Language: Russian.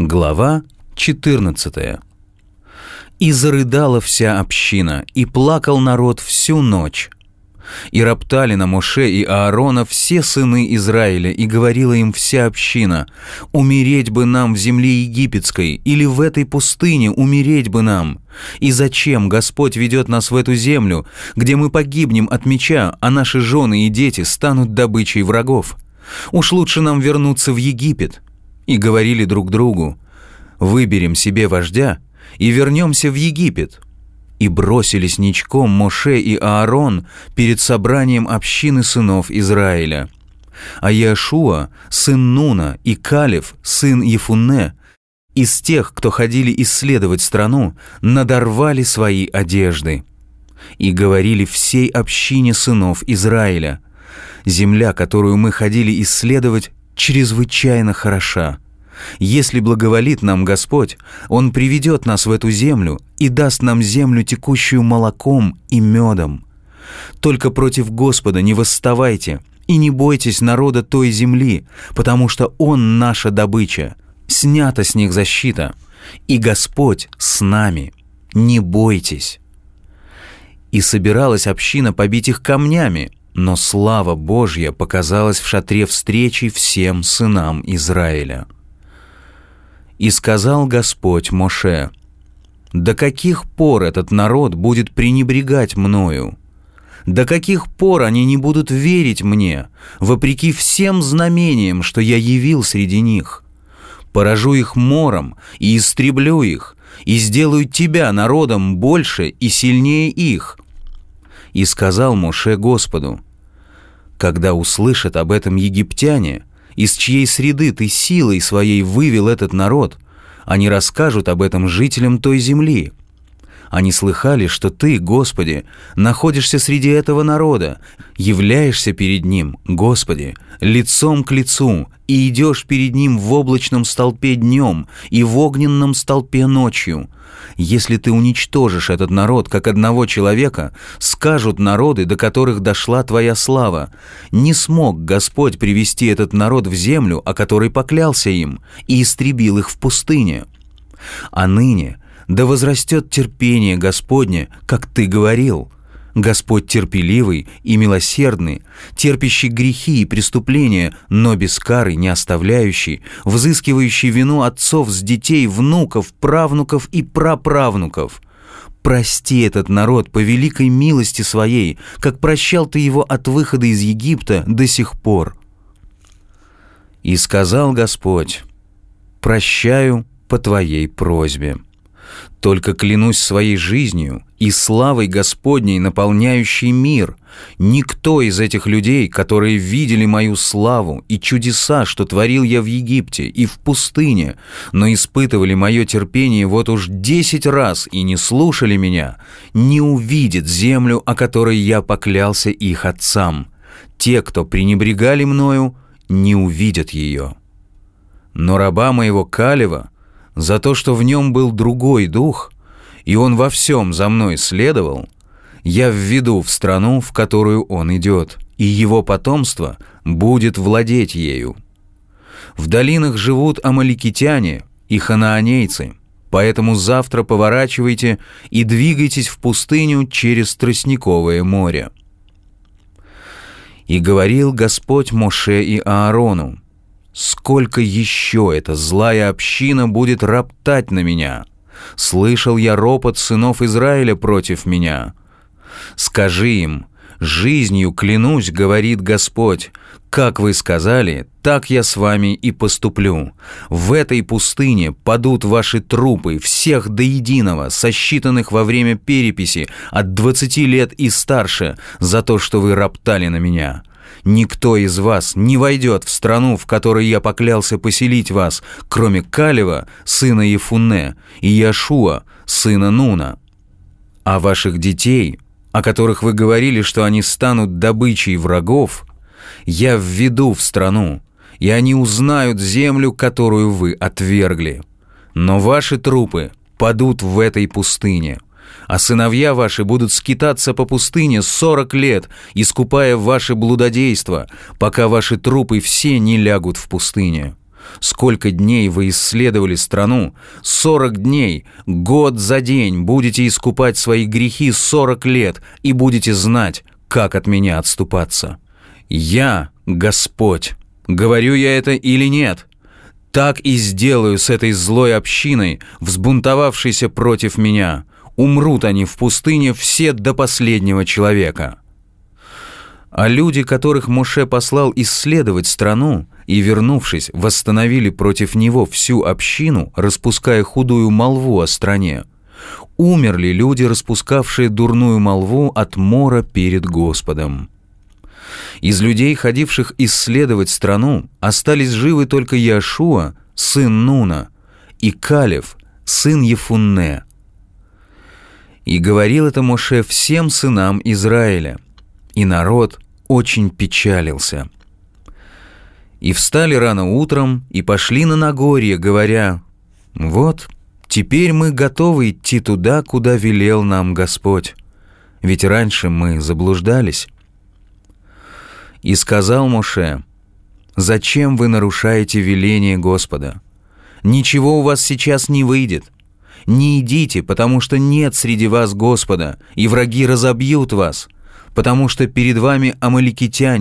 Глава 14. «И зарыдала вся община, и плакал народ всю ночь. И роптали на Моше и Аарона все сыны Израиля, и говорила им вся община: умереть бы нам в земле египетской, или в этой пустыне умереть бы нам. И зачем Господь ведет нас в эту землю, где мы погибнем от меча, а наши жены и дети станут добычей врагов? Уж лучше нам вернуться в Египет». И говорили друг другу: выберем себе вождя и вернемся в Египет. И бросились ничком Моше и Аарон перед собранием общины сынов Израиля. А Иошуа, сын Нуна, и Калев, сын Ефунне, из тех, кто ходили исследовать страну, надорвали свои одежды. И говорили всей общине сынов Израиля: земля, которую мы ходили исследовать, чрезвычайно хороша. Если благоволит нам Господь, Он приведет нас в эту землю и даст нам землю, текущую молоком и медом. Только против Господа не восставайте и не бойтесь народа той земли, потому что Он наша добыча, снята с них защита, и Господь с нами. Не бойтесь». И собиралась община побить их камнями, но слава Божья показалась в шатре встречи всем сынам Израиля. И сказал Господь Моше: «До каких пор этот народ будет пренебрегать мною? До каких пор они не будут верить мне, вопреки всем знамениям, что я явил среди них? Поражу их мором и истреблю их, и сделаю тебя народом больше и сильнее их». И сказал Моше Господу: «Когда услышат об этом египтяне, из чьей среды ты силой своей вывел этот народ, они расскажут об этом жителям той земли. Они слыхали, что ты, Господи, находишься среди этого народа, являешься перед ним, Господи, лицом к лицу, и идешь перед ним в облачном столпе днем и в огненном столпе ночью. Если ты уничтожишь этот народ, как одного человека, скажут народы, до которых дошла твоя слава: не смог Господь привести этот народ в землю, о которой поклялся им, и истребил их в пустыне. А ныне да возрастет терпение Господне, как ты говорил. Господь терпеливый и милосердный, терпящий грехи и преступления, но без кары не оставляющий, взыскивающий вину отцов с детей, внуков, правнуков и праправнуков. Прости этот народ по великой милости своей, как прощал ты его от выхода из Египта до сих пор». И сказал Господь: «Прощаю по твоей просьбе. Только клянусь своей жизнью и славой Господней, наполняющей мир, никто из этих людей, которые видели мою славу и чудеса, что творил я в Египте и в пустыне, но испытывали мое терпение вот уж 10 раз и не слушали меня, не увидит землю, о которой я поклялся их отцам. Те, кто пренебрегали мною, не увидят ее. Но раба моего Калева, за то, что в нем был другой дух, и он во всем за мной следовал, я введу в страну, в которую он идет, и его потомство будет владеть ею. В долинах живут амаликитяне и ханаанейцы, поэтому завтра поворачивайте и двигайтесь в пустыню через Тростниковое море». И говорил Господь Моше и Аарону: «Сколько еще эта злая община будет роптать на меня? Слышал я ропот сынов Израиля против меня. Скажи им: жизнью клянусь, говорит Господь, как вы сказали, так я с вами и поступлю. В этой пустыне падут ваши трупы, всех до единого, сосчитанных во время переписи от 20 лет и старше, за то, что вы роптали на меня. Никто из вас не войдет в страну, в которой я поклялся поселить вас, кроме Калева, сына Ефунне, и Иошуа, сына Нуна. А ваших детей, о которых вы говорили, что они станут добычей врагов, я введу в страну, и они узнают землю, которую вы отвергли. Но ваши трупы падут в этой пустыне, а сыновья ваши будут скитаться по пустыне 40 лет, искупая ваше блудодейство, пока ваши трупы все не лягут в пустыне. Сколько дней вы исследовали страну? 40 дней, год за день будете искупать свои грехи 40 лет и будете знать, как от меня отступаться. Я Господь. Говорю я это или нет? Так и сделаю с этой злой общиной, взбунтовавшейся против меня. Умрут они в пустыне все до последнего человека». А люди, которых Моше послал исследовать страну, и, вернувшись, восстановили против него всю общину, распуская худую молву о стране, умерли люди, распускавшие дурную молву от мора перед Господом. Из людей, ходивших исследовать страну, остались живы только Иошуа, сын Нуна, и Калев, сын Ефунне. И говорил это Моше всем сынам Израиля, и народ очень печалился. И встали рано утром и пошли на Нагорье, говоря: «Вот, теперь мы готовы идти туда, куда велел нам Господь, ведь раньше мы заблуждались». И сказал Моше: «Зачем вы нарушаете веление Господа? Ничего у вас сейчас не выйдет. Не идите, потому что нет среди вас Господа, и враги разобьют вас, потому что перед вами амаликитяне,